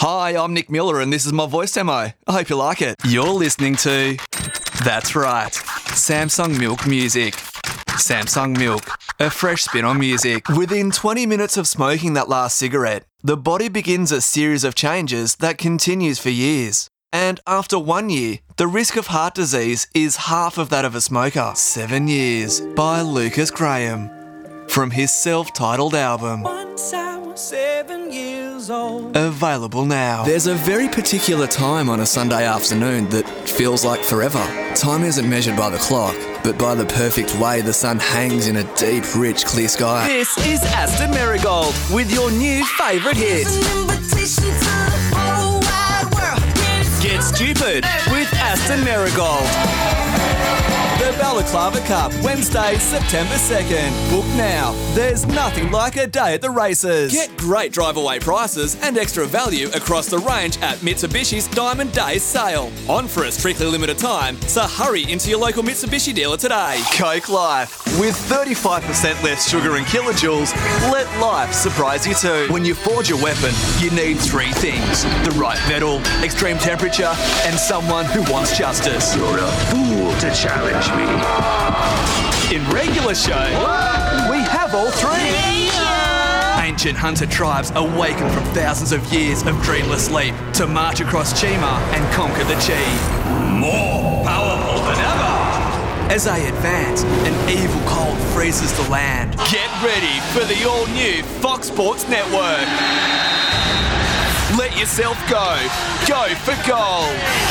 Hi, I'm Nick Miller and this is my voice demo. I hope you like it. You're listening to... That's right, Samsung Milk Music. Samsung Milk, a fresh spin on music. Within 20 minutes of smoking that last cigarette, the body begins a series of changes that continues for years. And after 1 year, the risk of heart disease is half of that of a smoker. 7 Years by Lucas Graham. From his self-titled album. Once I was 7 years old. Available now. There's a very particular time on a Sunday afternoon that feels like forever. Time isn't measured by the clock, but by the perfect way the sun hangs in a deep, rich, clear sky. This is Aston Marigold with your new favourite hit. Get Stupid with Aston Marigold. The Balaclava Cup, Wednesday, September 2nd. Book now. There's nothing like a day at the races. Get great drive-away prices and extra value across the range at Mitsubishi's Diamond Days sale. On for a strictly limited time, so hurry into your local Mitsubishi dealer today. Coke Life. With 35% less sugar and kilojoules, let life surprise you too. When you forge a weapon, you need three things. The right metal, extreme temperature, and someone who wants justice. You're a fool to challenge me. In regular show, we have all three. Ancient hunter tribes awaken from thousands of years of dreamless sleep to march across Chima and conquer the Chi. More powerful than ever. As they advance, an evil cold freezes the land. Get ready for the all-new Fox Sports Network. Let yourself go. Go for gold.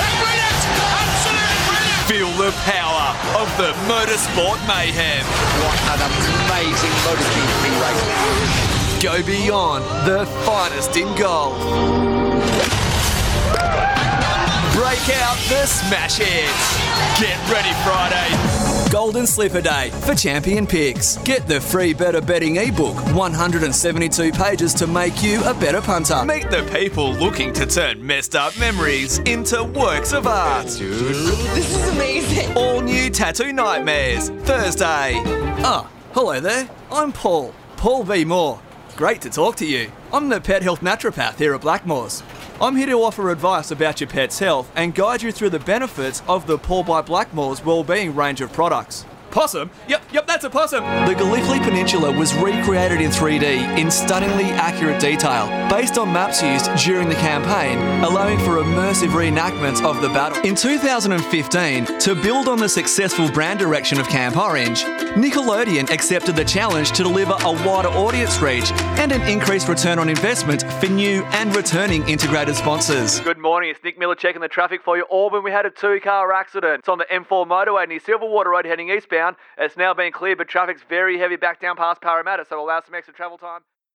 Feel the power of the motorsport mayhem. What an amazing MotoGP race. Go beyond the finest in gold. Break out the smash hits. Get ready Friday. Golden Slipper Day for Champion Picks. Get the free Better Betting ebook, 172 pages to make you a better punter. Meet the people looking to turn messed up memories into works of art. Dude, this is amazing. All new Tattoo Nightmares, Thursday. Hello there. I'm Paul B. Moore. Great to talk to you. I'm the pet health naturopath here at Blackmores. I'm here to offer advice about your pet's health and guide you through the benefits of the Paul by Blackmores Wellbeing range of products. Possum? Yep, that's a possum. The Gallipoli Peninsula was recreated in 3D in stunningly accurate detail, based on maps used during the campaign, allowing for immersive reenactments of the battle. In 2015, to build on the successful brand direction of Camp Orange, Nickelodeon accepted the challenge to deliver a wider audience reach and an increased return on investment for new and returning integrated sponsors. Good morning, it's Nick Miller checking the traffic for you. Auburn, we had a two-car accident. It's on the M4 motorway near Silverwater Road heading eastbound. It's now been cleared, but traffic's very heavy back down past Parramatta, so allow some extra travel time.